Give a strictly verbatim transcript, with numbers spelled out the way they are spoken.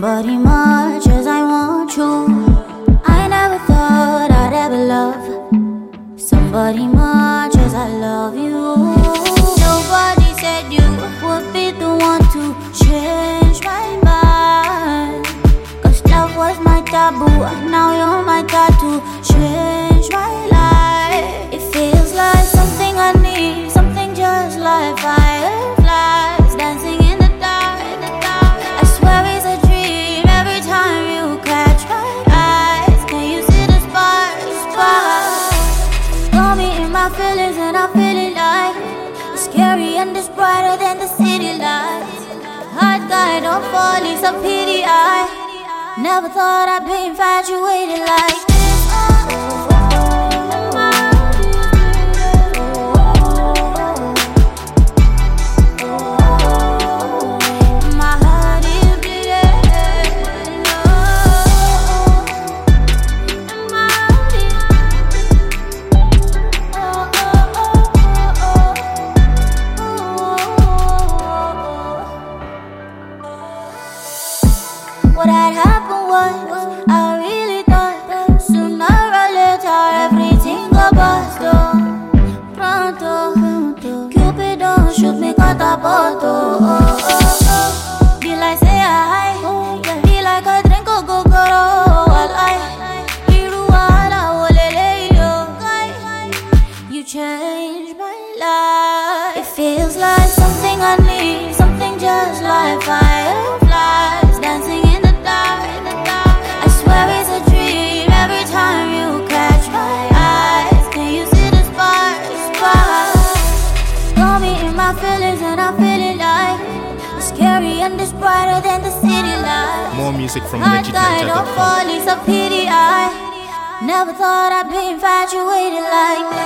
somebody much as I want you. I never thought I'd ever love somebody much as I love you. Nobody said you would be the one to change my mind, 'cause love was my taboo, now you're my tattoo. Change my life. It feels like something I need, something just like fireflies dancing in the dark. I swear it's a dream every time you catch my eyes. Can you see the sparks? Sparks got me in my feelings and I feel it like it's scary and it's brighter than the city lights. Hot guy don't fall, it's a pity. I never thought I'd be infatuated like this. My heart is bleeding. My heart is oh, oh, oh, oh, oh. What had happened was I really thought sooner or later everything got bust. Pronto, Cupid don't shoot me catapulto. Oh, oh, oh. Be like say hi, be like a drink of gogoro. You changed my life. It feels like something I need, something just like fireflies dancing in the dark. I swear it's a dream every time you catch my eyes. Can you see the sparks? Sparks got me in my feelings and I feel it like it's scary and it's brighter than the city lights. More music from Hot legit guy ninja dot don't com. fall, it's a pity. I never thought I'd be infatuated like that.